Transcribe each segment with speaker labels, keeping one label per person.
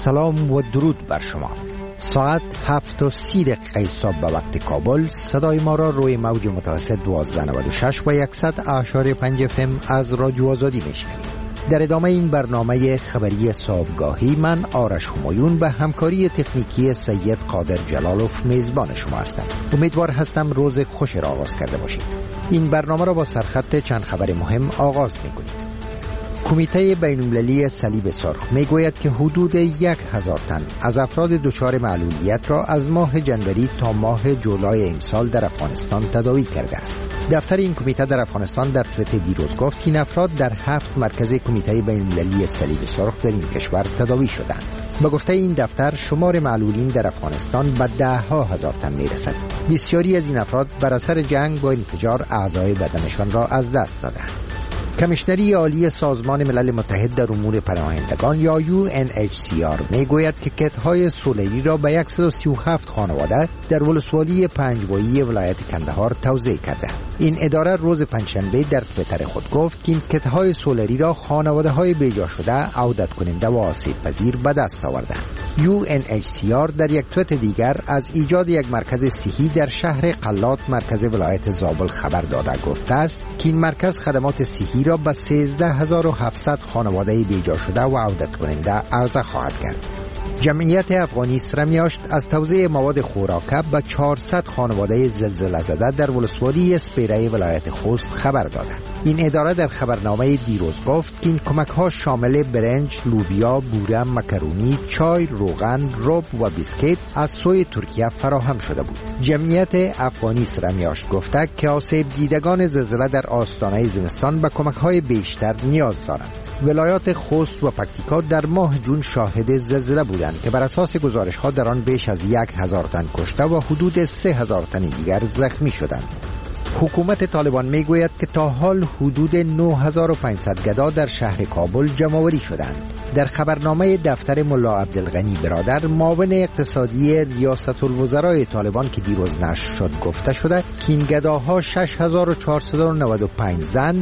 Speaker 1: سلام و درود بر شما. ساعت 7:30 صبح به وقت کابل. صدای ما را روی موج متوسط 1296 و 100.5 FM از رادیو آزادی میشنوید. در ادامه این برنامه خبری صبحگاهی من آرش همایون به همکاری تکنیکی سید قادر جلالوف میزبان شما هستم. امیدوار هستم روز خوش را آغاز کرده باشید. این برنامه را با سرخط چند خبر مهم آغاز می‌کنیم. کمیته بین‌المللی صلیب سرخ میگوید که حدود 1000 تن از افراد دچار معلولیت را از ماه جنوری تا ماه جولای امسال در افغانستان تداوی کرده است. دفتر این کمیته در افغانستان در توییت دیروز گفت که این افراد در 7 مرکز کمیته بین‌المللی صلیب سرخ در این کشور تداوی شدند. به گفته این دفتر شمار معلولین در افغانستان به 10,000 تن میرسد. بسیاری از این افراد بر اثر جنگ و انفجار اعضای بدنشان را از دست دادند. کمیشنری عالی سازمان ملل متحد در امور پناهندگان یا UNHCR میگوید که کت‌های سولری را به 137 خانواده در ولسوالی پنجوایی ولایت کندهار توزیع کرده. این اداره روز پنجشنبه در توییتر خود گفت که این کت‌های سولری را خانواده‌های بیجا شده، عودت کننده و آسیب پذیر به دست آوردند. UNHCR در یک توییت دیگر از ایجاد یک مرکز صحی در شهر قلات مرکز ولایت زابل خبر داده گفته است که این مرکز خدمات صحی را به 13700 خانواده بیجا شده و عودت کننده عرضه خواهد کرد. جمعیت افغانی سرمیاشت از توزیع مواد خوراکه به 400 خانواده زلزله زده در ولسوالی اسپیره ولایت خوست خبر داده. این اداره در خبرنامه دیروز گفت که این کمک ها شامل برنج، لوبیا، بوره، مکرونی، چای، روغن، رب و بیسکیت از سوی ترکیه فراهم شده بود. جمعیت افغانی سرمیاشت گفته که آسیب دیدگان زلزله در آستانه زمستان به کمک های بیشتر نیاز دارند. ولایات خوست و پکتیکا در ماه جون شاهد زلزله بودند که بر اساس گزارش ها در آن بیش از 1000 تن کشته و حدود 3000 تن دیگر زخمی شدند. حکومت طالبان میگوید که تا حال حدود 9500 گدا در شهر کابل جمع‌آوری شدند. در خبرنامه دفتر ملا عبدالغنی برادر معاون اقتصادی ریاست الوزرای طالبان که دیروز نشر شد گفته شده که این گداها 6495 زن،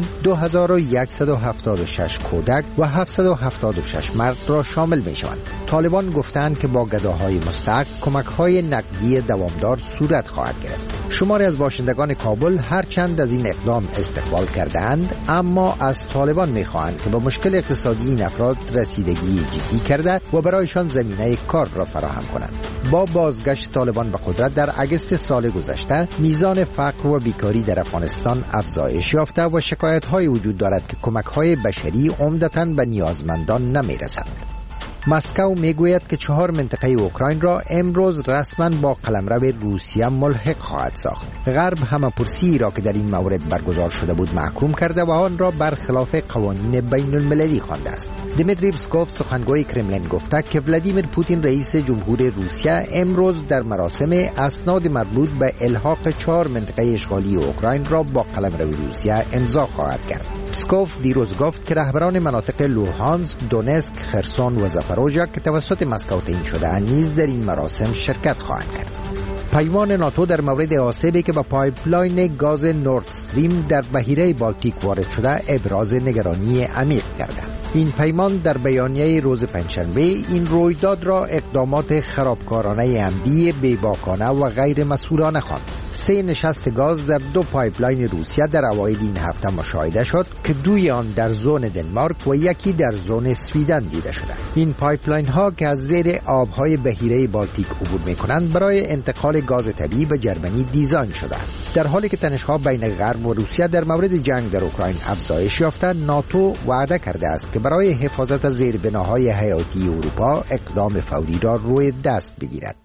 Speaker 1: 2176 کودک و 776 مرد را شامل می شوند. طالبان گفتند که با گداهای مستحق کمک‌های نقدی دوامدار صورت خواهد گرفت. شماری از باشندگان کابل هرچند از این اقدام استقبال کردند، اما از طالبان می‌خواهند که با مشکل اقتصادی این افراد رسیدگی جدی کرده و برایشان زمینه کار را فراهم کنند. با بازگشت طالبان به قدرت در اگست سال گذشته، میزان فقر و بیکاری در افغانستان افزایش یافته و شکایت‌های وجود دارد که کمک‌های بشری عمدتاً به نیازمندان نمی‌رسند. مسکو میگوید که 4 منطقه اوکراین را امروز رسما با قلمرو روسیه ملحق خواهد ساخت. غرب همه‌پرسی را که در این مورد برگزار شده بود محکوم کرده و آن را برخلاف قوانین بین المللی خوانده است. دمیتری پسکوف سخنگوی کرملین گفته که ولادیمیر پوتین رئیس جمهور روسیه امروز در مراسم اسناد مربوط به الحاق 4 منطقه اشغالی اوکراین را با قلمرو روسیه امضا خواهد کرد. پسکوف دیروز گفت که رهبران مناطق لوهانسک، دونسک، خرسون و زاپاروژیا که توسط مسکو تعیین شده نیز در این مراسم شرکت خواهند کرد. پیمان ناتو در مورد آسیبی که با پایپلاین گاز نورد استریم در بحیره بالتیک وارد شده ابراز نگرانی عمیق کرده. این پیمان در بیانیه روز پنجشنبه این رویداد را اقدامات خرابکارانه عمدی، بی‌باکانه و غیر مسئولانه خواند. 3 نشست گاز در 2 پایپلاین روسیه در اوایل این هفته مشاهده شد که 2 آن در زون دنمارک و 1 در زون سویدن دیده شده. این پایپلاین ها که از زیر آبهای بحیره بالتیک عبور می‌کنند برای انتقال گاز طبیعی به جرمنی دیزاین شدند. در حالی که تنش‌ها بین غرب و روسیه در مورد جنگ در اوکراین افزایش یافته، ناتو وعده کرده است که برای حفاظت از زیربناهای حیاتی اروپا اقدام فوری را روی دست بگیرد.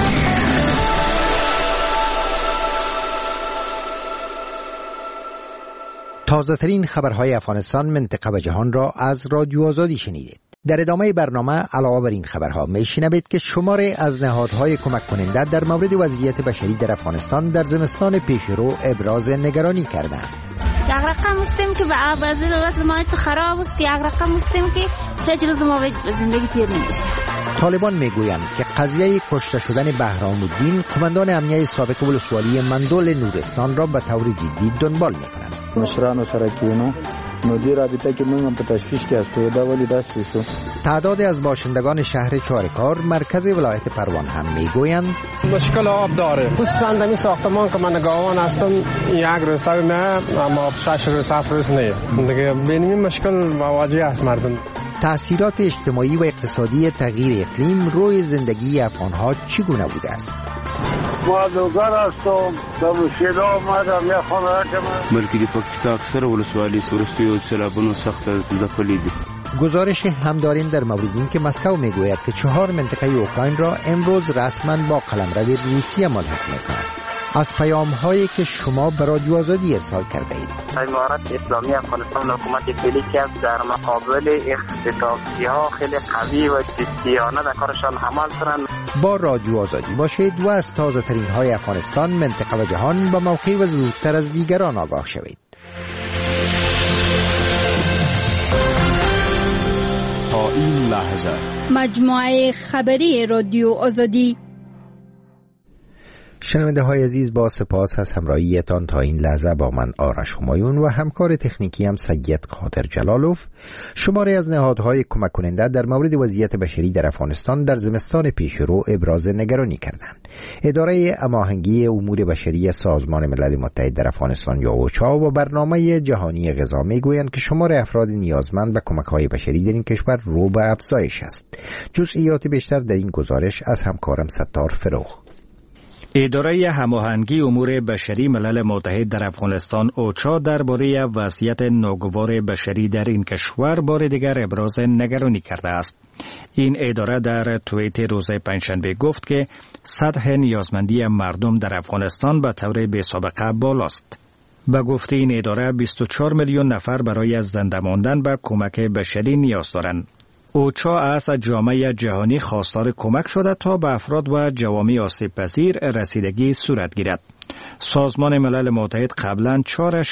Speaker 1: تازه ترین خبرهای افغانستان، منطقه و جهان را از رادیو آزادی شنیدید. در ادامه برنامه علاوه بر این خبرها میشنوید که شماری از نهادهای کمک کننده در مورد وضعیت بشری در افغانستان در زمستان پیشرو ابراز نگرانی کردند.
Speaker 2: یک رقم هستیم که بعضی وضع ما خراب است، که یک رقم هستیم که هیچ روز ما به زندگی تیر نمیشه.
Speaker 1: طالبان میگویند که قضیه کشته شدن بهرام الدین قماندان امنیه سابق ولسوالی مندول نورستان را به طور جدی دنبال میکنند.
Speaker 3: مشرانو سره کینو مدیر رابطه که من به تشویش که از تویده ولی دست شو.
Speaker 1: تعدادی از باشندگان شهر چارکار مرکز ولایت پروان هم میگویند
Speaker 4: مشکل آب داره. خصوصا در این ساختمان که من گاوان هستم یک روز نه اما 6 روز 7 روز نه دیگه ببینیم مشکل مواجه است مردم.
Speaker 1: تأثیرات اجتماعی و اقتصادی تغییر اقلیم روی زندگی افغان‌ها چگونه بوده است؟
Speaker 5: ما دوگر هستم در مشکل آمدم یک خانه که من
Speaker 6: بلکه پاکستان اکثر ولسوالی سورستی و سیلابونو سخت زپلی دی.
Speaker 1: گزارش هم داریم در مورد این که مسکو میگوید که 4 منطقه اوکراین را امروز رسما با قلمرو روسیه ملحق میکند. از پیام‌هایی که شما به رادیو آزادی ارسال کرده اید.
Speaker 7: امارات اسلامی افغانستان حکومت فعلی که در مقابل اختطافی‌ها خیلی قوی و جدیانه در کارشان عمل کنند.
Speaker 1: با رادیو آزادی باشید و از تازه‌ترین های افغانستان، منطقه و جهان با موقع و زودتر از دیگران آگاه شوید.
Speaker 8: تا این لحظه
Speaker 9: مجموعه خبری رادیو آزادی.
Speaker 1: شنونده های عزیز، با سپاس از همراهیتان تا این لحظه. با من آرش همایون و همکار تکنیکی هم سید قادر جلالوف شماره از نهادهای کمک کننده در مورد وضعیت بشری در افغانستان در زمستان پیشرو ابراز نگرانی کردند. اداره هماهنگی امور بشری سازمان ملل متحد در افغانستان یا اوچا و برنامه جهانی غذا میگویند که شمار افراد نیازمند به کمک‌های بشری در این کشور رو به افزایش است. جزئیات بیشتر در این گزارش از همکارم ستار فروغ.
Speaker 8: اداره هماهنگی امور بشری ملل متحد در افغانستان اوچا درباره وضعیت ناگوار بشری در این کشور بار دیگر ابراز نگرانی کرده است. این اداره در توییت روز پنجشنبه گفت که سطح نیازمندی مردم در افغانستان به طور بی‌سابقه بالاست. به گفته این اداره 24 میلیون نفر برای زنده ماندن به کمک بشری نیاز دارند. اوچا از جامعه جهانی خواستار کمک شده تا به افراد و جوامع آسیب پذیر رسیدگی صورت گیرد. سازمان ملل متحد قبلا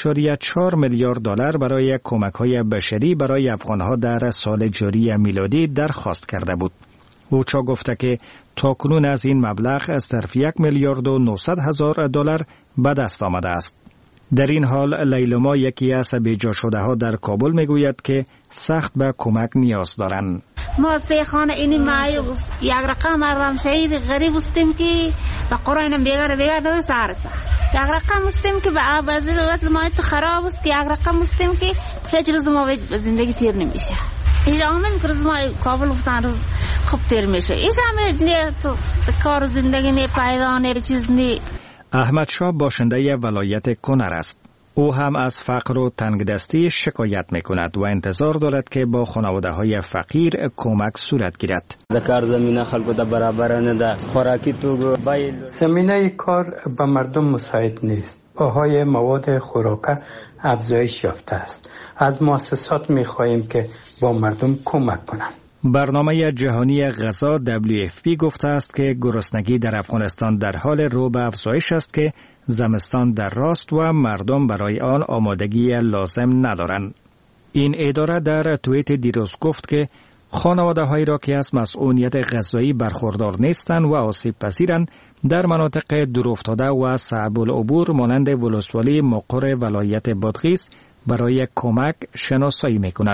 Speaker 8: 4.4 میلیارد دلار برای کمک‌های بشری برای افغان‌ها در سال جاری میلادی درخواست کرده بود. اوچا گفته که تاکنون از این مبلغ از طرف 1 میلیارد و 900 هزار دلار به دست آمده است. در این حال لیلما، یکی از بیجا شده ها در کابل، میگوید که سخت به کمک نیاز دارند.
Speaker 2: ما سه خانه اینی مایوس یک رقم مردم شهید غریب استیم که به قرآن بیگار دو سارسا یک رقم استیم که به آبازی واسه ما تو خراب است که یک رقم استیم که هیچ روز ما به زندگی تیر نمیشه. این آمن که روز ما کابل افتان روز خوب تیر میشه. این همه تو کار زندگی نه پیدا نه چیز نه.
Speaker 8: احمد شاه باشنده ولایت کنر است. او هم از فقر و تنگدستی شکایت میکند و انتظار دارد که با خانواده های فقیر کمک صورت گیرد.
Speaker 3: کار زمینه خلکو ته برابر نه ده. خوراکی تو
Speaker 10: زمینه کار به مردم مساعد نیست. بهای مواد خوراکه افزایش یافته است. از مؤسسات میخواهیم که با مردم کمک کنند.
Speaker 8: برنامه جهانی غذا WFP گفته است که گرسنگی در افغانستان در حال رو به افزایش است که زمستان در راست و مردم برای آن آمادگی لازم ندارند. این اداره در توییت دیروز گفت که خانواده هایی را که از مسئولیت غذایی برخوردار نیستند و آسیب پذیرند در مناطق دورافتاده و صعب العبور مانند ولسوالی مقر ولایت بادغیس برای کمک شناسایی میکند.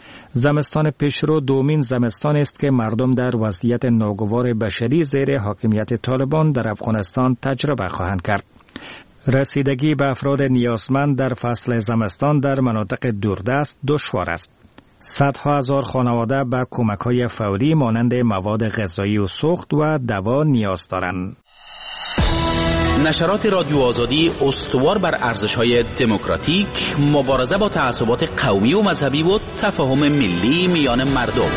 Speaker 8: زمستان پیشرو دومین زمستان است که مردم در وضعیت ناگوار بشری زیر حاکمیت طالبان در افغانستان تجربه خواهند کرد. رسیدگی به افراد نیازمند در فصل زمستان در مناطق دوردست دشوار است. صدها هزار خانواده به کمک‌های فوری مانند مواد غذایی و سوخت و دوا نیاز دارند.
Speaker 11: نشرات رادیو آزادی استوار بر ارزش‌های دموکراتیک، مبارزه با تعصبات قومی و مذهبی و تفاهم ملی میان مردم.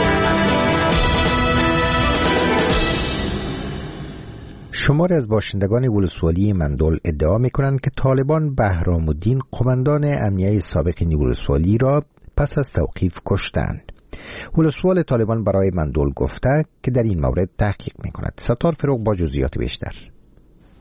Speaker 1: شماری از باشندگان ولسوالی مندل ادعا می‌کنند که طالبان بهرام الدین، قماندان امنیه سابق ولسوالی را پس از توقیف کشتند. ولسوال طالبان برای مندل گفته که در این مورد تحقیق می‌کند. ستار فروغ با جزئیات بیشتر.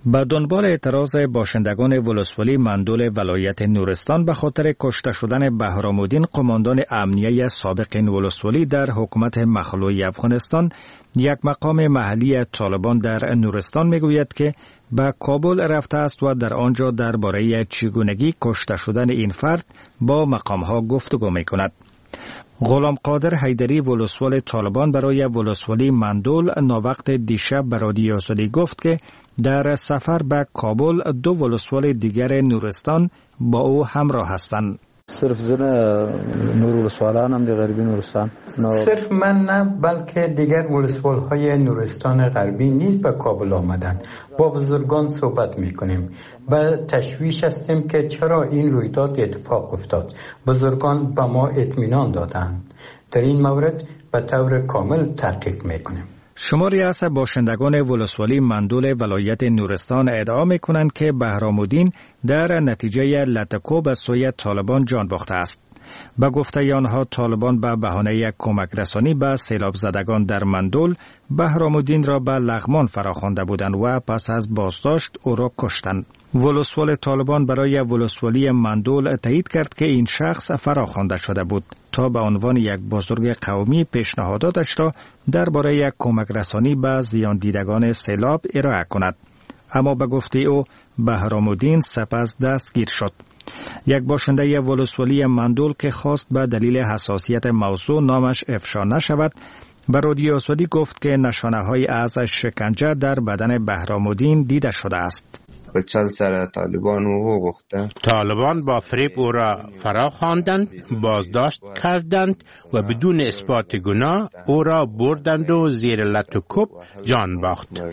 Speaker 8: به دنبال اعتراض باشندگان ولسوالی مندول ولایت نورستان به خاطر کشته شدن بهرام‌الدین قماندان امنیه سابق این ولسوالی در حکومت مخلوعی افغانستان، یک مقام محلی طالبان در نورستان میگوید که به کابل رفته است و در آنجا درباره چگونگی کشته شدن این فرد با مقام‌ها گفتگو میکند. غلام قادر حیدری ولسوال طالبان برای ولسوالی مندول ناوقت دیشب به رادیو آزادی گفت که در سفر به کابل دو ولسوال دیگر نورستان با او همراه هستند.
Speaker 3: صرف زن نور ولسوالان هم دی غربی نورستان
Speaker 10: صرف من نه، بلکه دیگر ولسوال های نورستان غربی نیز به کابل آمدن. با بزرگان صحبت میکنیم، به تشویش هستیم که چرا این رویداد اتفاق افتاد. بزرگان به ما اطمینان دادند در این مورد به طور کامل تحقیق میکنیم.
Speaker 8: شماری از باشندگان ولسوالی مندول ولایت نورستان ادعا میکنند که بهرام‌الدین در نتیجه لطکو به سوی طالبان جان باخته است. به گفته آنها طالبان به بهانه کمک رسانی به سیلاب زدگان در مندول بهرام‌الدین را به لغمان فراخوانده بودند و پس از بازداشت او را کشتند. ولسوال طالبان برای ولسوالی مندول تایید کرد که این شخص فراخوانده شده بود تا به عنوان یک بزرگ قومی پیشنهاداتش را درباره کمک رسانی به زیان دیدگان سیلاب ارائه کند. اما به گفته او بهرام‌الدین سپس دستگیر شد. یک باشنده ولسوالی مندول که خواست به دلیل حساسیت موضوع نامش افشا نشود به رادیو آزادی گفت که نشانه‌های از شکنجه در بدن بهرام‌الدین دیده شده است.
Speaker 12: به چل سر طالبان او گفته
Speaker 13: طالبان با فریب او را فرا خواندند، بازداشت کردند و بدون اثبات گناه او را بردند و زیر لط و کوب جان باخت.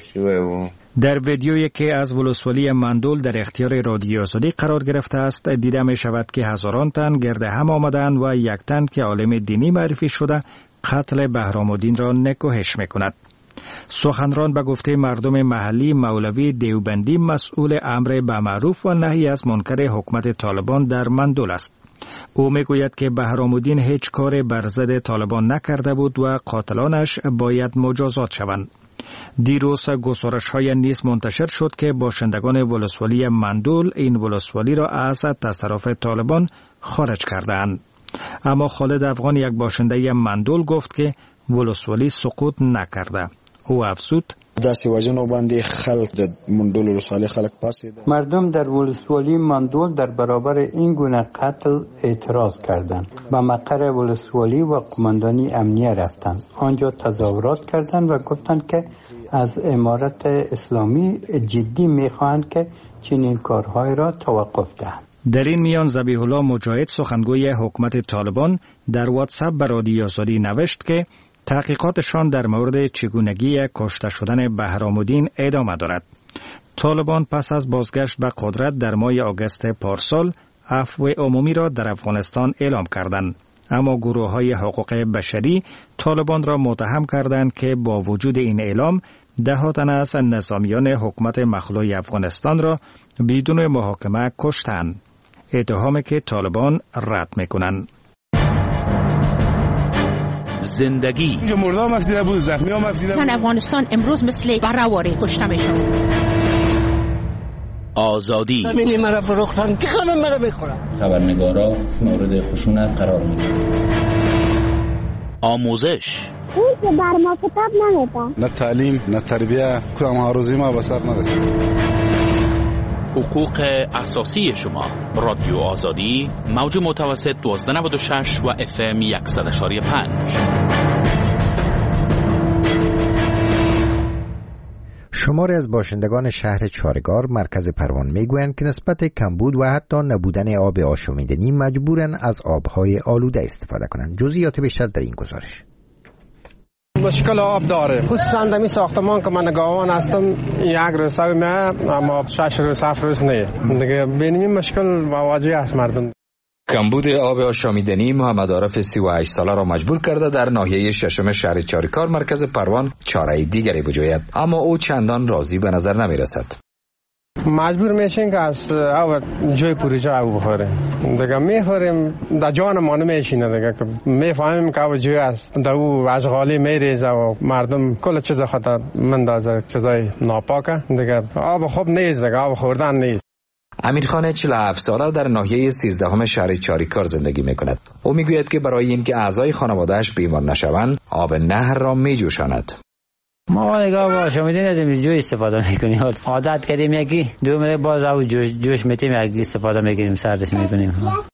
Speaker 8: در ویدیویی که از ولسوالی مندول در اختیار رادیو آزادی قرار گرفته است دیده می شود که هزاران تن گرد هم آمدند و یک تن که عالم دینی معرفی شده قتل بهرام‌الدین را نکوهش می کند. سخنران به گفته مردم محلی مولوی دیوبندی مسئول امر به معروف و نهی از منکر حکومت طالبان در مندول است. او میگوید که بهرام‌الدین هیچ کار بر ضد طالبان نکرده بود و قاتلانش باید مجازات شوند. دیروز گزارش‌های نیز منتشر شد که باشندگان ولسوالی مندول این ولسوالی را از تصرف طالبان خارج کردند. اما خالد افغان یک باشنده مندول گفت که ولسوالی سقوط نکرده. او افزود
Speaker 10: مردم در ولسوالی مندول در برابر این گونه قتل اعتراض کردند. به مقر ولسوالی و قماندانی امنیه رفتند. آنجا تظاهرات کردند و گفتند که از امارت اسلامی جدی میخواهند که چنین کارهای را توقف دهند.
Speaker 8: در این میان ذبیح الله مجاهد سخنگوی حکومت طالبان در واتساپ به رادیو آزادی نوشت که تحقیقاتشان در مورد چگونگی کشته شدن بهرام‌الدین ادامه دارد. طالبان پس از بازگشت به قدرت در ماه آگوست پارسال عفو عمومی را در افغانستان اعلام کردند. اما گروه‌های حقوق بشری طالبان را متهم کردند که با وجود این اعلام ده تن از نظامیان حکومت مخلوع افغانستان را بدون محاکمه کشتند. اتهامی که طالبان رد می‌کنند.
Speaker 11: زندگی
Speaker 14: مردم مفدیده بود، زخمی ها مفدیده بود.
Speaker 15: افغانستان امروز مثل برهواری کشته میشن.
Speaker 11: آزادی
Speaker 16: همینی مرا فروختن که همه مرا بخورن.
Speaker 17: خبرنگارا مورد خشونت قرار میگیرن.
Speaker 11: آموزش
Speaker 18: اون که بر ما کتاب نمیده.
Speaker 14: نه تعلیم نه تربیه کدام آرزوی ما به سر نرسید.
Speaker 11: حقوق اساسی شما. رادیو آزادی موج متوسط 1296 و FM 100.5.
Speaker 1: شماری از باشندگان شهر چارگار مرکز پروان میگویند که نسبت کمبود و حتی نبودن آب آشامیدنی مجبورن از آبهای آلوده استفاده کنند. جزئیات بیشتر در این گزارش.
Speaker 4: مشکل آب داره. خصوصا در ساختمان که من گاوان هستم یک روز اما 6 روز 7 روز نه. دیگه ببینیم مشکل مواجه است مردم.
Speaker 19: کمبود آب آشامیدنی محمد عارف 38 ساله را مجبور کرده در ناحیه ششم شهر چاریکار مرکز پروان چاره دیگری بجوید، اما او چندان راضی به نظر نمی رسد.
Speaker 4: مجبور میشین که از او جای پروژه او بخوره دیگه میخوریم در جان ما نمیشینه دیگه که میفهمیم که او جای است در او اشغالی میریزه و مردم کل چیز خود مندازه چیزای ناپاکه دیگه آب خوب نیست دیگه آب خوردن نیست.
Speaker 19: امیرخان 47 ساله در ناحیه 13 شهر چاریکار زندگی میکند. او میگوید که برای اینکه اعضای خانواده‌اش بیمار نشوند آب نهر را میجوشاند.
Speaker 20: ما نگاه با شامیدین از این جو استفاده میکنیم. عادت کردیم یکی دو باز او جوش میتیم یکی استفاده میکنیم سردش میکنیم.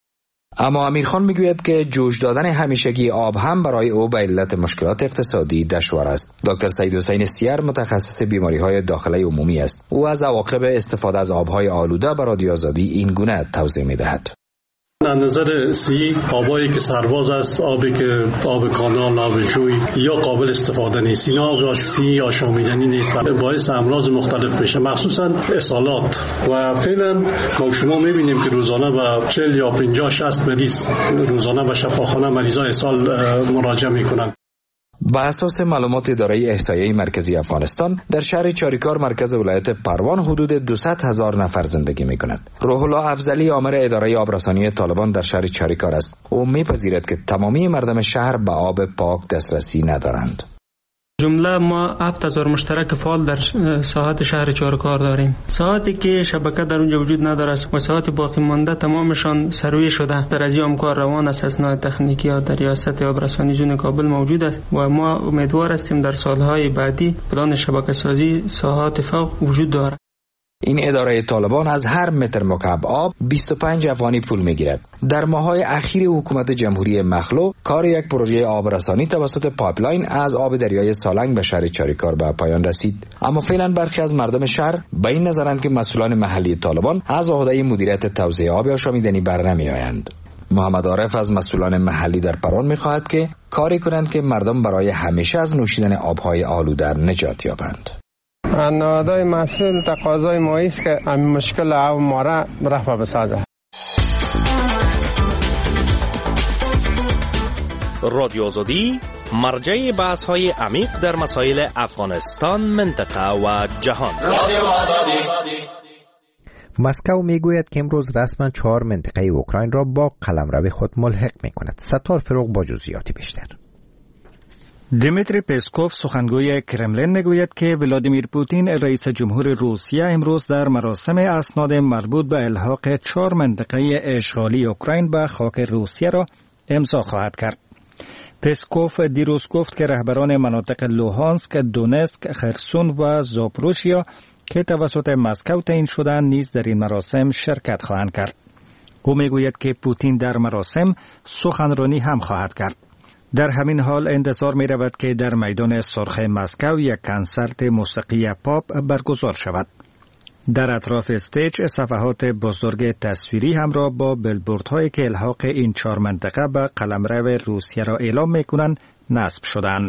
Speaker 19: اما امیرخان میگوید که جوش دادن همیشگی آب هم برای او به علت مشکلات اقتصادی دشوار است. دکتر سید حسین سیر متخصص بیماری‌های داخله عمومی است. او از عواقب استفاده از آب‌های آلوده به رادیو آزادی این گونه توضیح می‌دهد.
Speaker 21: از نظر سی آبایی که سرباز است، آبی که آب کانال، آب جوی یا قابل استفاده نیست، اینا آب سی یا شامیدنی نیست، باعث امراض مختلف میشه، مخصوصا اسهالات. و فعلا ما شما میبینیم که روزانه به 40 یا 50 60 مریض روزانه به شفاخانه مریضای اسهال مراجعه میکنن.
Speaker 19: با اساس معلومات اداره احصایه مرکزی افغانستان در شهر چاریکار مرکز ولایت پروان حدود 200,000 نفر زندگی می‌کنند. روح الله افضلی آمر اداره آبرسانی طالبان در شهر چاریکار است. او می‌پذیرد که تمامی مردم شهر به آب پاک دسترسی ندارند.
Speaker 22: جمله ما 7,000 مشترک فعال در ساحات شهر چاریکار داریم. ساحاتی که شبکه در اونجا وجود نداره و ساحات باقی مانده تمامشان سروی شده. در از این کار روان است. اسناد تکنیکی ها در ریاست آبرسانی زون کابل موجود است و ما امیدوار هستیم در سالهای بعدی بدان شبکه سازی ساحات فوق وجود دارد.
Speaker 19: این اداره طالبان از هر متر مکعب آب 25 افغانی پول میگیرد. در ماه‌های اخیر حکومت جمهوری مخلو کار یک پروژه آبرسانی توسط پایپلاین از آب دریای سالنگ به شهر چاریکار به پایان رسید. اما فعلا برخی از مردم شهر به این نظرند که مسئولان محلی طالبان از عهده مدیریت توزیع آب آشامیدنی برنمیآیند. محمد عارف از مسئولان محلی در پروان می‌خواهد که کاری کنند که مردم برای همیشه از نوشیدن آب‌های آلوده نجات یابند.
Speaker 4: نهادهای مسئول تقاضای ما است که این مشکل آب ما را رفع بسازه.
Speaker 23: رادیو آزادی مرجع بحث‌های عمیق در مسائل افغانستان، منطقه و جهان.
Speaker 1: مسکو میگوید که امروز رسما 4 منطقه اوکراین را با قلمرو خود ملحق میکند. ستار فروغ با جزئیات بیشتر.
Speaker 8: دیمیتری پسکوف سخنگوی کرملین میگوید که ولادیمیر پوتین رئیس جمهور روسیه امروز در مراسم اسناد مربوط به الحاق 4 منطقه اشغالی اوکراین به خاک روسیه را امضا خواهد کرد. پسکوف دیروز گفت که رهبران مناطق لوهانسک، دونسک، خرسون و زاپروژیا که توسط مسکو تعیین شدند نیز در این مراسم شرکت خواهند کرد. او میگوید که پوتین در مراسم سخنرانی هم خواهد کرد. در همین حال انتظار می رود که در میدان سرخ مسکو یک کنسرت موسیقی پاپ برگزار شود. در اطراف استیج صفحات بزرگ تصویری همراه با بلبوردهایی که الحاق این 4 منطقه به قلمرو روسیه را اعلام می کنند نصب شدند.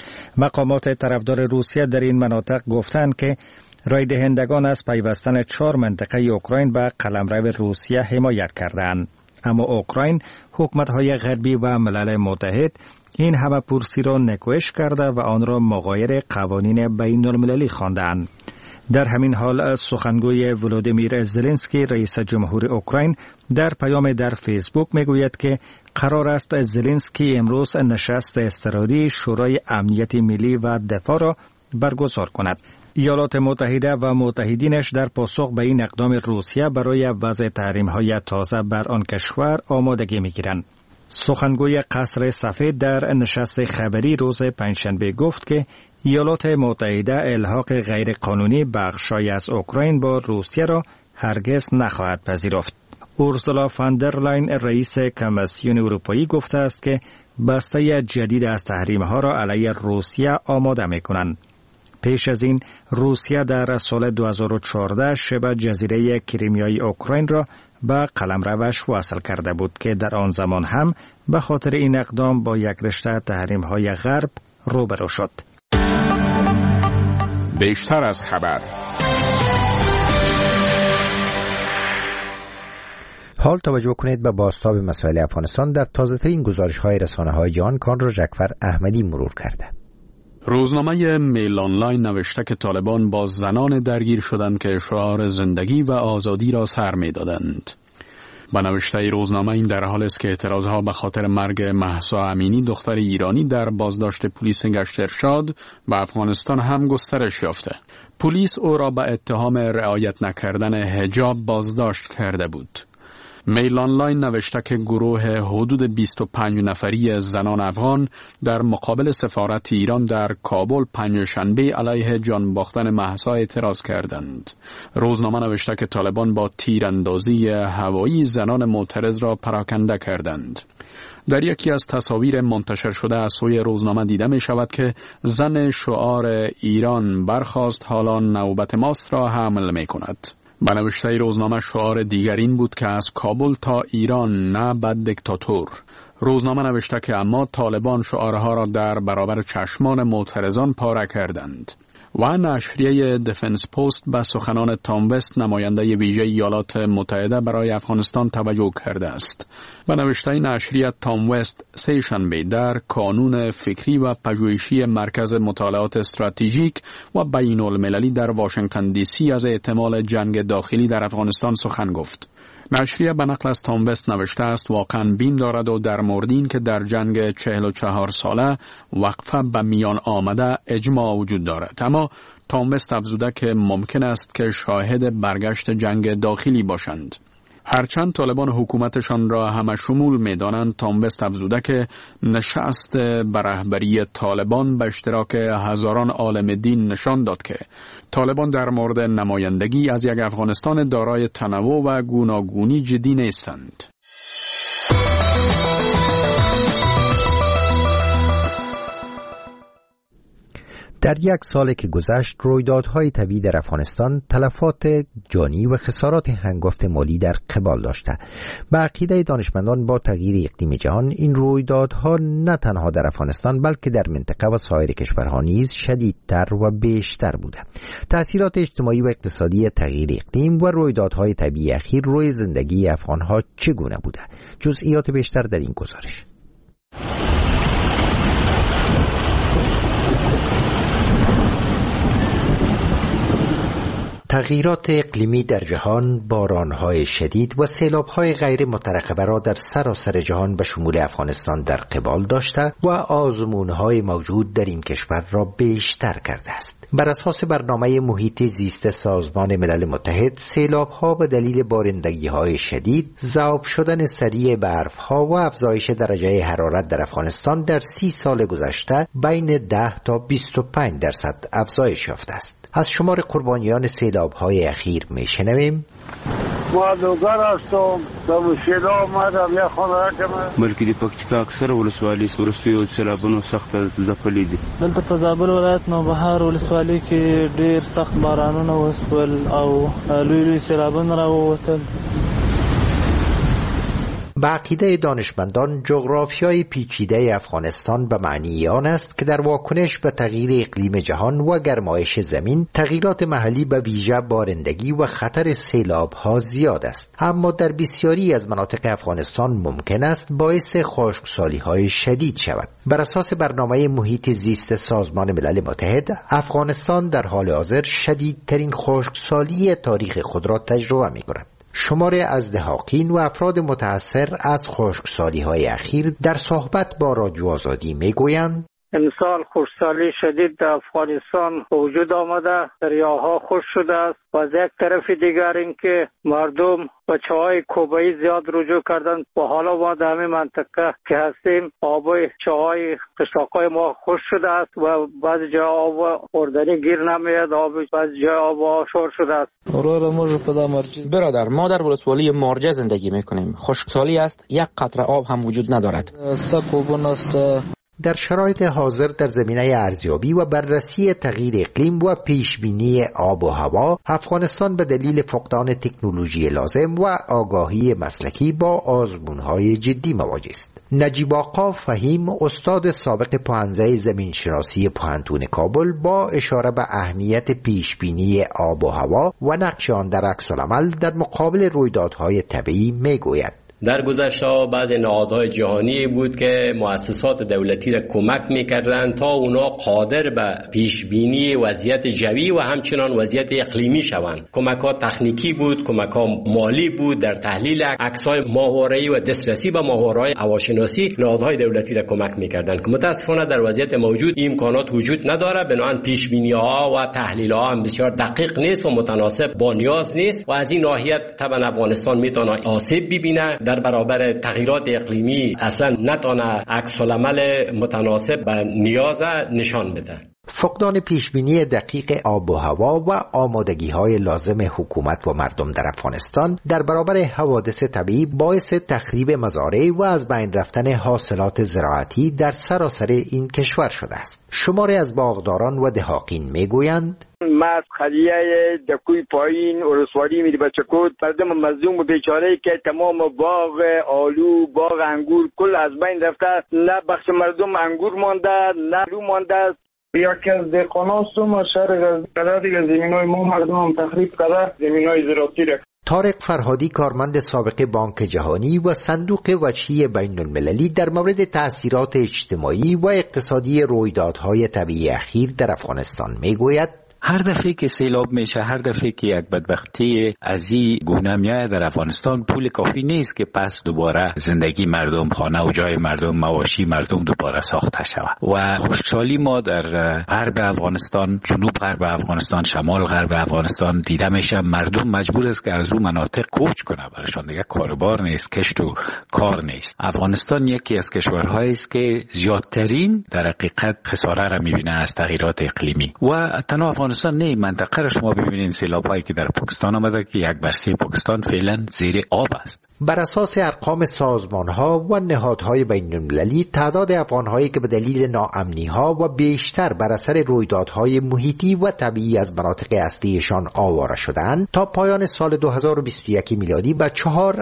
Speaker 8: مقامات طرفدار روسیه در این مناطق گفتند که رای دهندگان از پیوستن 4 منطقه اوکراین به قلمرو روسیه حمایت کردند. اما اوکراین، حکومت‌های غربی و ملل متحد این همه پرسی را نکوهش کرده و آن را مغایر قوانین بین‌المللی خواندند. در همین حال سخنگوی ولودیمیر زلنسکی رئیس جمهور اوکراین در پیام در فیسبوک میگوید که قرار است زلنسکی امروز نشست اضطراری شورای امنیت ملی و دفاع را برگزار کند. ایالات متحده و متحدینش در پاسخ به این اقدام روسیه برای وضع تحریم‌های تازه بر آن کشور آمادگی می‌گیرند. سخنگوی قصر سفید در نشست خبری روز پنجشنبه گفت که ایالات متحده الحاق غیرقانونی بخش‌هایی از اوکراین با روسیه را هرگز نخواهد پذیرفت. اورسولا فان در لاین رئیس کمیسیون اروپایی گفته است که بسته جدید از تحریم‌ها را علیه روسیه آماده می‌کنند. پیش از این روسیه در سال 2014 شبه جزیره کریمیای اوکراین را به قلمروش وصل کرده بود که در آن زمان هم به خاطر این اقدام با یک رشته تحریم‌های غرب روبرو شد.
Speaker 24: بیشتر از خبر.
Speaker 1: حال توجه کنید به بازتاب مسائل افغانستان در تازه‌ترین گزارش‌های رسانه‌های جهان کان را ژکفر احمدی مرور کرده.
Speaker 5: روزنامه میل آنلاین نوشته که طالبان با زنان درگیر شدند که شعار زندگی و آزادی را سر می‌دادند. با نوشته روزنامه این در حال است که اعتراضها به خاطر مرگ مهسا امینی دختر ایرانی در بازداشت پلیس گشت ارشاد به افغانستان هم گسترش یافته. پلیس او را به اتهام رعایت نکردن حجاب بازداشت کرده بود. میل آنلاین نوشته که گروه حدود 25 نفری زنان افغان در مقابل سفارت ایران در کابل پنجشنبه علیه جان باختن مهسا اعتراض کردند. روزنامه نوشته که طالبان با تیراندازی هوایی زنان معترض را پراکنده کردند. در یکی از تصاویر منتشر شده از سوی روزنامه دیده می شود که زن شعار ایران برخاست حالا نوبت ماست را حمل می کند. به نوشته روزنامه شعار دیگر این بود که از کابل تا ایران نه بد دیکتاتور. روزنامه نوشته که اما طالبان شعارها را در برابر چشمان معترضان پاره کردند. و نشریه دفنس پست به سخنان تام وست نماینده ویژه ایالات متحده برای افغانستان توجه کرده است. به نوشته نشریه تام وست سه‌شنبه در کانون فکری و پژوهشی مرکز مطالعات استراتژیک و بین المللی در واشنگتن دی سی از احتمال جنگ داخلی در افغانستان سخن گفت. نشریه به نقل از تام وست نوشته است واقعا بیم دارد و در مورد این که در جنگ 44 ساله وقفه به میان آمده اجماع وجود دارد. اما تام وست افزوده که ممکن است که شاهد برگشت جنگ داخلی باشند. هرچند طالبان حکومتشان را همه شمول می‌دانند، تام وست افزوده که نشست به رهبری طالبان به اشتراک هزاران عالم دین نشان داد که طالبان در مورد نمایندگی از یک افغانستان دارای تنوع و گوناگونی جدی نیستند.
Speaker 1: در یک سال که گذشت رویدادهای طبیعی در افغانستان تلفات جانی و خسارات هنگفت مالی در قبال داشته. به عقیده دانشمندان با تغییر اقلیم جهان این رویدادها نه تنها در افغانستان بلکه در منطقه و سایر کشورها نیز شدیدتر و بیشتر بوده. تأثیرات اجتماعی و اقتصادی تغییر اقلیم و رویدادهای طبیعی اخیر روی زندگی افغانها چگونه بوده؟ جزئیات بیشتر در این گزارش. تغییرات اقلیمی در جهان، بارانهای شدید و سیلابهای غیر مترقبه را در سراسر جهان به شمول افغانستان در قبال داشته و آزمونهای موجود در این کشور را بیشتر کرده است. بر اساس برنامه محیط زیست سازمان ملل متحد، سیلابها به دلیل بارندگی‌های شدید، ذوب شدن سریع برف‌ها و افزایش درجه حرارت در افغانستان در 30 سال گذشته بین 10 تا 25% افزایش یافته است. از شمار قربانیان سیلاب‌های اخیر می‌شنویم.
Speaker 6: ما دوگر هستم، در مشکل آمدم یک خانه که
Speaker 7: بلکې د پکتیکا اکثره ولسوالۍ وروستیو سیلابونو سخت ځپلي دي.
Speaker 24: دلته په زابل ولایت نوبهار ولسوالۍ کې ډېر سخت بارانونه وشول او لوی سیلابونه راووتل.
Speaker 1: به عقیده دانشمندان جغرافیای پیچیده افغانستان به معنی آن است که در واکنش به تغییر اقلیم جهان و گرمایش زمین تغییرات محلی به ویژه بارندگی و خطر سیلاب‌ها زیاد است، اما در بسیاری از مناطق افغانستان ممکن است باعث خشکسالی‌های شدید شود. بر اساس برنامه محیط زیست سازمان ملل متحد، افغانستان در حال حاضر شدیدترین خشکسالی تاریخ خود را تجربه می‌کند. شمار ازدحاقین و افراد متأثر از خشکسالی‌های اخیر در صحبت با رادیو آزادی میگویند
Speaker 6: امسال خشکسالی شدید در افغانستان وجود آمده، دریاها خشک شده است و از یک طرف دیگر اینکه مردم به چاهای کوبه‌ای زیاد رجوع کردند و حالا ما در همین منطقه که هستیم آب چاهای قشلاق‌های ما خشک شده است و بعضی جا آب خوردنی گیر نمیاد، بعضی جا آب آشور شده است.
Speaker 25: برادر، ما در ولسوالی مارجه زندگی میکنیم. خشکسالی است، یک قطره آب هم وجود ندارد.
Speaker 1: در شرایط حاضر در زمینه ارزیابی و بررسی تغییر اقلیم و پیشبینی آب و هوا، افغانستان به دلیل فقدان تکنولوژی لازم و آگاهی مسلکی با آزمون‌های جدی مواجه است. نجیب آقا فهیم، استاد سابق پوهنده زمینشناسی پوهنتون کابل، با اشاره به اهمیت پیشبینی آب و هوا و نقش آن در عکس‌العمل در مقابل رویدادهای طبیعی میگوید:
Speaker 2: در گذشته بعضی نهادهای جهانی بود که مؤسسات دولتی را کمک می‌کردند تا اونا قادر به پیش بینی وضعیت جوی و همچنان وضعیت اقلیمی شوند. کمک‌ها تکنیکی بود، کمک‌ها مالی بود، در تحلیل عکس‌های ماهواره‌ای و دسترسی به ماهواره‌های هواشناسی نهادهای دولتی را کمک می‌کردند که متأسفانه در وضعیت موجود این امکانات وجود نداره. بنابراین پیش بینی‌ها و تحلیل‌ها هم بسیار دقیق نیست و متناسب با نیاز نیست و از این ناحیه طبعا افغانستان میتونه آسیب ببینه در برابر تغییرات اقلیمی، اصلا نتونه عکس العمل متناسب به نیاز نشان بده.
Speaker 1: فقدان پیشبینی دقیق آب و هوا و آمادگی‌های لازم حکومت و مردم در افغانستان در برابر حوادث طبیعی باعث تخریب مزارع و از بین رفتن حاصلات زراعتی در سراسر این کشور شده است. شماری از باغداران و دهاقین میگویند
Speaker 3: از خلیه دکوی پایین ولسوالی میری بچکوت مردم مظلوم و بیچاره که تمام باغ آلو، باغ انگور کل از بین رفته، نه بخش مردم انگور مانده، نه آلو مانده.
Speaker 9: یکی از دهقانان سوم شهر قدر دیگه زمینای ما مردم هم تخریب کرده، زمینای زراعتی را.
Speaker 1: طارق فرهادی کارمند سابق بانک جهانی و صندوق وجهی بین المللی در مورد تأثیرات اجتماعی و اقتصادی رویدادهای طبیعی اخیر در افغانستان میگوید
Speaker 12: هر دفعه که سیلاب میشه، هر دفعه که یک بدبختی از این گونه میاد در افغانستان، پول کافی نیست که پس دوباره زندگی مردم، خانه و جای مردم، مواشی مردم دوباره ساخته شود. و خوشحالی ما در غرب افغانستان، جنوب غرب افغانستان، شمال غرب افغانستان دیده میشه مردم مجبور است که از اون مناطق کوچ کنه، برایشان دیگه کاربار نیست، کشت و کار نیست. افغانستان یکی از کشورهایی است که زیادترین در حقیقت خساره را میبینه از تغییرات اقلیمی. و تنها افغانستان نه، منطقه را شما ببینید سیلاب‌هایی که در پاکستان آمده که 1/3 پاکستان فعلا زیر آب است.
Speaker 1: بر اساس ارقام سازمان‌ها و نهادهای بین‌المللی تعداد افغان‌هایی که به دلیل ناامنی‌ها و بیشتر بر اثر رویدادهای محیطی و طبیعی از مناطق اصلیشان آواره شدند تا پایان سال 2021 میلادی به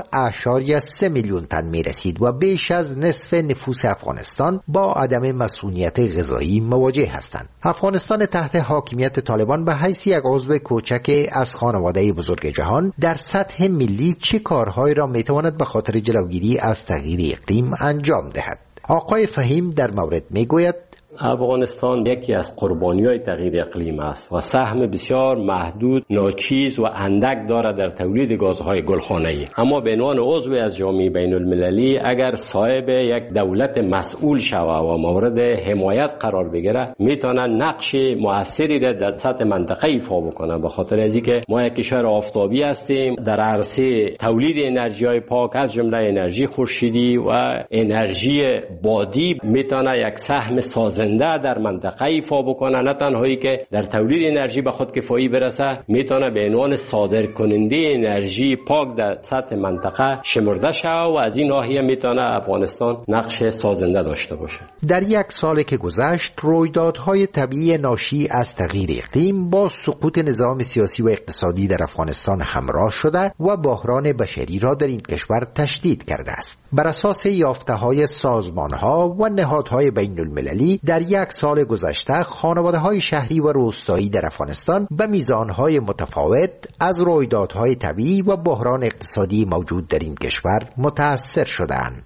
Speaker 1: 4.3 میلیون تن می‌رسید و بیش از نصف نفوس افغانستان با عدم مسئولیت غذایی مواجه هستند. افغانستان تحت حاکمیت طالبان به حیث یک عضو کوچک از خانواده بزرگ جهان در سطح ملی چه کارهایی را میتواند به خاطر جلوگیری از تغییر اقلیم انجام دهد؟ آقای فهیم در مورد میگوید
Speaker 2: افغانستان یکی از قربانی‌های تغییر اقلیم است و سهم بسیار محدود، ناچیز و اندک دارد در تولید گازهای گلخانه‌ای. اما به عنوان عضو از جامعه بین‌المللی اگر صاحب یک دولت مسئول شود و مورد حمایت قرار بگیره، میتونه نقش موثری را در سطح منطقه ایفا بکنه. به خاطر از اینکه ما یک کشور آفتابی هستیم، در عرصه تولید انرژی‌های پاک از جمله انرژی خورشیدی و انرژی بادی میتونه یک سهم سازنده در منطقه ایفا بکنه. نه تنهایی که در تولید انرژی به خود کفایی برسه، میتونه به عنوان صادر کننده انرژی پاک در سطح منطقه شمرده شود و از این ناحیه میتونه افغانستان نقش سازنده داشته باشه.
Speaker 1: در یک سال که گذشت، رویدادهای طبیعی ناشی از تغییر اقلیم با سقوط نظام سیاسی و اقتصادی در افغانستان همراه شده و بحران بشری را در این کشور تشدید کرده است. بر اساس یافته‌های سازمان‌ها و نهادهای بین‌المللی در یک سال گذشته خانواده‌های شهری و روستایی در افغانستان به میزان‌های متفاوت از رویدادهای طبیعی و بحران اقتصادی موجود در این کشور متأثر شدند.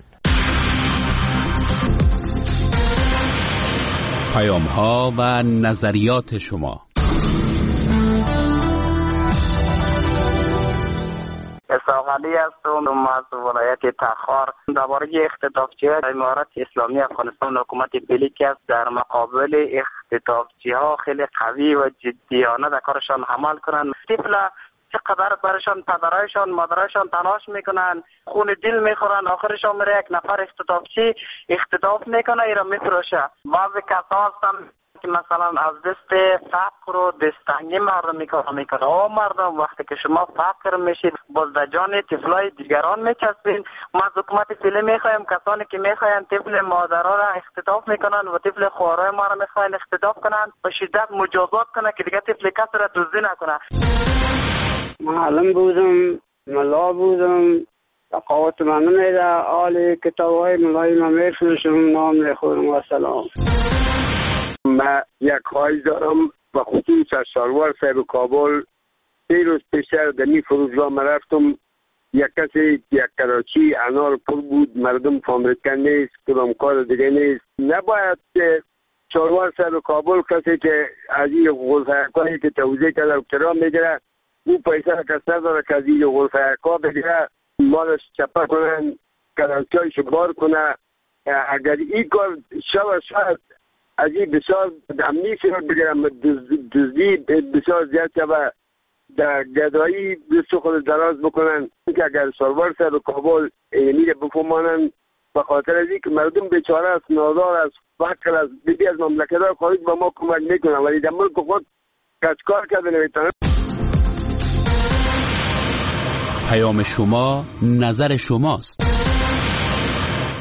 Speaker 5: پیام‌ها و نظریات شما.
Speaker 13: اسحاقعلی هستم از ولایت تخار. درباره اختطافچی‌های امارت اسلامی افغانستان حکومت بلیک است در مقابل اختطافچی‌ها خیلی قوی و جدیانه در کارشان عمل کنند. طفل چقدر برشان پدرایشان مادرایشان تلاش میکنن، خون دل میخورن، آخرشان میره یک نفر اختطافچی اختطاف میکنه، ایرا میفروشه. بعضی کسا هستن که مثلا از دست فقر و دستنگی مردم میکنه. مردم وقتی که شما فقر میشید باز در جان طفلای دیگران میچسبین. ما از حکومت فعلی میخوایم کسانی که میخواین طفل مادرها را اختطاف میکنن و طفل خوارای ما را میخواین اختطاف کنن به شدت مجازات کنه که دیگه طفل کسی را دزدی نکنه.
Speaker 26: معلم بودم، ملا بودم، تقاوت من نمیده، آل کتاب های ملای من میفروشم، نام میخورم و سلام.
Speaker 27: من یک خواهش دارم و خصوص از سالوار صاحب کابل 3 روز پیش در این فرودگاه من رفتم یک کسی یک کراچی انار پر بود، مردم فهمیدن نیست، کدام کار دیگه نیست. نباید که چهارور سر کابل کسی که از این غلفه‌کایی که توضیح کرده اکترام میگیره، او پیسه را کس نداره که از این غلفه‌کا بگیره، مالش چپه کنن، کراچیایش بار کنه. اگر این کار شاید از این بسیار امنی سر بگیرم، دزدی بسیار زیاد شده، در گدایی دست خود دراز بکنن که اگر سرور سر کابل میره بفهمانن به خاطر از این که مردم بیچاره است، نادار است، فقر است، دیگه از مملکت ها خارج به ما کمک میکنن ولی در ملک خود کچکار کرده نمیتونن.
Speaker 10: پیام شما نظر شماست.